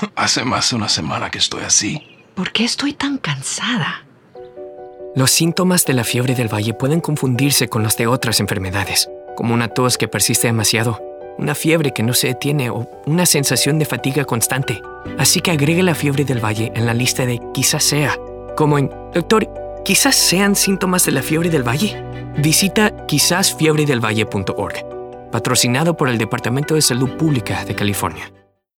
Hace más de una semana que estoy así. ¿Por qué estoy tan cansada? Los síntomas de la fiebre del valle pueden confundirse con los de otras enfermedades, como una tos que persiste demasiado, una fiebre que no se detiene o una sensación de fatiga constante. Así que agregue la fiebre del valle en la lista de quizás sea, como en, doctor, ¿quizás sean síntomas de la fiebre del valle? Visita quizásfiebredelvalle.org, patrocinado por el Departamento de Salud Pública de California.